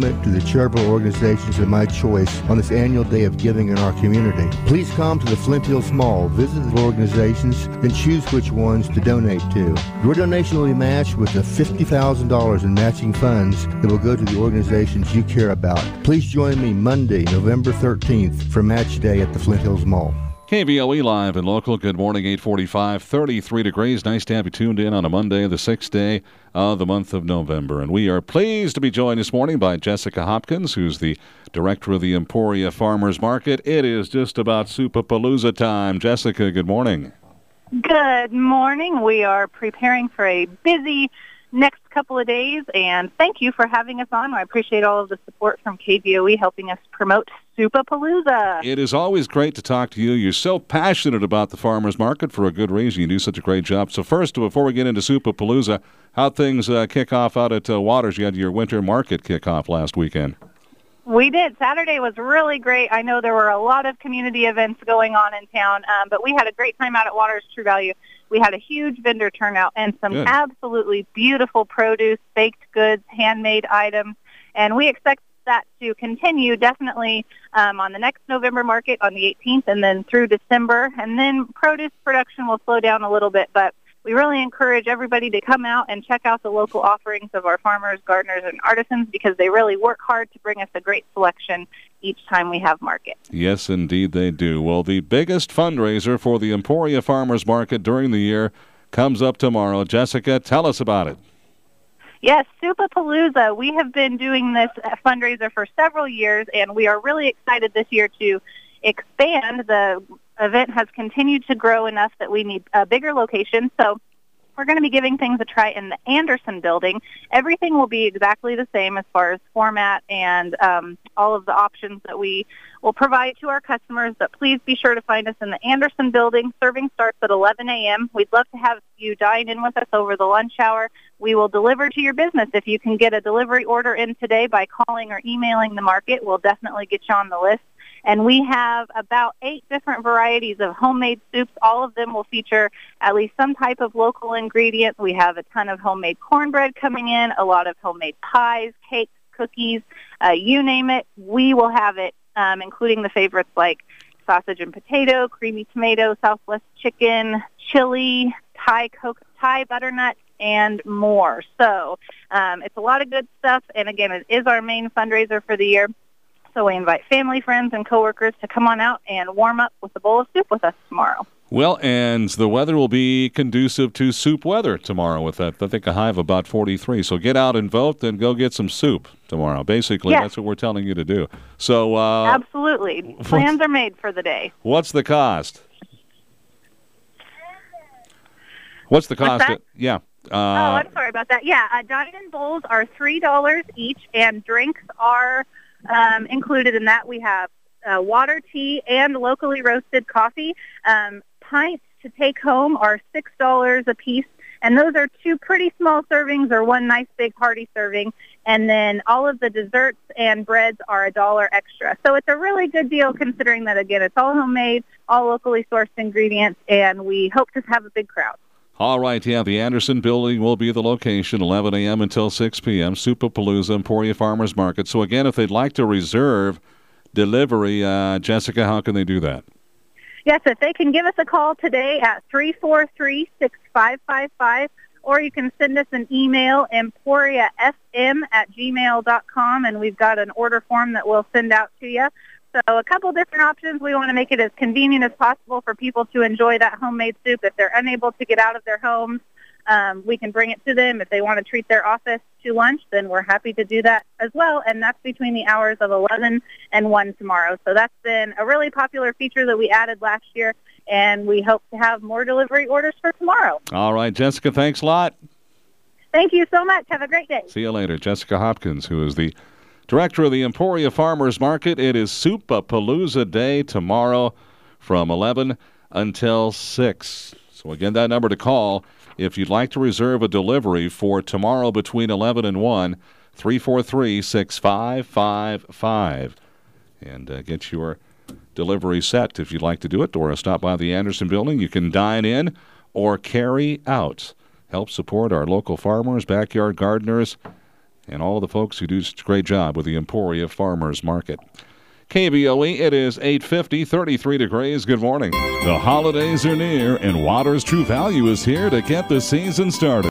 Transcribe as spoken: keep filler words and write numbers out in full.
commitment to the charitable organizations of my choice on this annual day of giving in our community. Please come to the Flint Hills Mall, visit the organizations, and choose which ones to donate to. Your donation will be matched with the fifty thousand dollars in matching funds that will go to the organizations you care about. Please join me Monday, November thirteenth for Match Day at the Flint Hills Mall. K V O E Live and Local. Good morning, eight forty-five, thirty-three degrees. Nice to have you tuned in on a Monday, the sixth day of the month of November. And we are pleased to be joined this morning by Jessica Hopkins, who's the director of the Emporia Farmers Market. It is just about Supapalooza time. Jessica, good morning. Good morning. We are preparing for a busy next couple of days, and thank you for having us on. I appreciate all of the support from K V O E helping us promote Supapalooza. It is always great to talk to you. You're so passionate about the farmers market for a good reason. You do such a great job. So first, before we get into Supapalooza, how things uh, kick off out at uh, Waters? You had your winter market kickoff last weekend. We did. Saturday was really great. I know there were a lot of community events going on in town, um, but we had a great time out at Waters True Value. We had a huge vendor turnout and some Good. absolutely beautiful produce, baked goods, handmade items, and we expect that to continue definitely um, on the next November market on the eighteenth and then through December. And then produce production will slow down a little bit, but we really encourage everybody to come out and check out the local offerings of our farmers, gardeners, and artisans because they really work hard to bring us a great selection each time we have market. Yes, indeed they do. Well, the biggest fundraiser for the Emporia Farmers Market during the year comes up tomorrow. Jessica, tell us about it. Yes, Supapalooza. We have been doing this fundraiser for several years, and we are really excited this year to expand. The event has continued to grow enough that we need a bigger location. So we're going to be giving things a try in the Anderson building. Everything will be exactly the same as far as format and um, all of the options that we will provide to our customers, but please be sure to find us in the Anderson building. Serving starts at eleven a.m. We'd love to have you dine in with us over the lunch hour. We will deliver to your business. If you can get a delivery order in today by calling or emailing the market, we'll definitely get you on the list. And we have about eight different varieties of homemade soups. All of them will feature at least some type of local ingredient. We have a ton of homemade cornbread coming in, a lot of homemade pies, cakes, cookies, uh, you name it. We will have it, um, including the favorites like sausage and potato, creamy tomato, Southwest chicken, chili, Thai coke, Thai butternut, and more. So um, it's a lot of good stuff. And again, it is our main fundraiser for the year. So we invite family, friends, and coworkers to come on out and warm up with a bowl of soup with us tomorrow. Well, and the weather will be conducive to soup weather tomorrow with that, I think, a high of about forty-three. So get out and vote and go get some soup tomorrow. Basically, yes. That's what we're telling you to do. So uh, Absolutely. Plans are made for the day. What's the cost? What's the cost? What's that? Yeah. Uh, oh, I'm sorry about that. Yeah, uh, dine-in bowls are three dollars each, and drinks are Um, included in that. We have uh, water, tea, and locally roasted coffee. Um, pints to take home are six dollars a piece, and those are two pretty small servings or one nice big hearty serving. And then all of the desserts and breads are a dollar extra. So it's a really good deal considering that, again, it's all homemade, all locally sourced ingredients, and we hope to have a big crowd. All right, yeah, the Anderson building will be the location, eleven a.m. until six p.m., Supapalooza, Emporia Farmers Market. So, again, if they'd like to reserve delivery, uh, Jessica, how can they do that? Yes, if they can give us a call today at three four three, six five five five, or you can send us an email, emporia f m at gmail dot com, and we've got an order form that we'll send out to you. So a couple different options. We want to make it as convenient as possible for people to enjoy that homemade soup. If they're unable to get out of their homes, um, we can bring it to them. If they want to treat their office to lunch, then we're happy to do that as well. And that's between the hours of eleven and one tomorrow. So that's been a really popular feature that we added last year, and we hope to have more delivery orders for tomorrow. All right, Jessica, thanks a lot. Thank you so much. Have a great day. See you later. Jessica Hopkins, who is the director of the Emporia Farmers Market. It is Supapalooza Day tomorrow from eleven until six. So again, that number to call if you'd like to reserve a delivery for tomorrow between eleven and one, three four three, six five five five. And uh, get your delivery set if you'd like to do it, or stop by the Anderson building. You can dine in or carry out. Help support our local farmers, backyard gardeners, and all the folks who do such a great job with the Emporia Farmers Market. K B O E, it is eight fifty, thirty-three degrees. Good morning. The holidays are near, and Water's True Value is here to get the season started.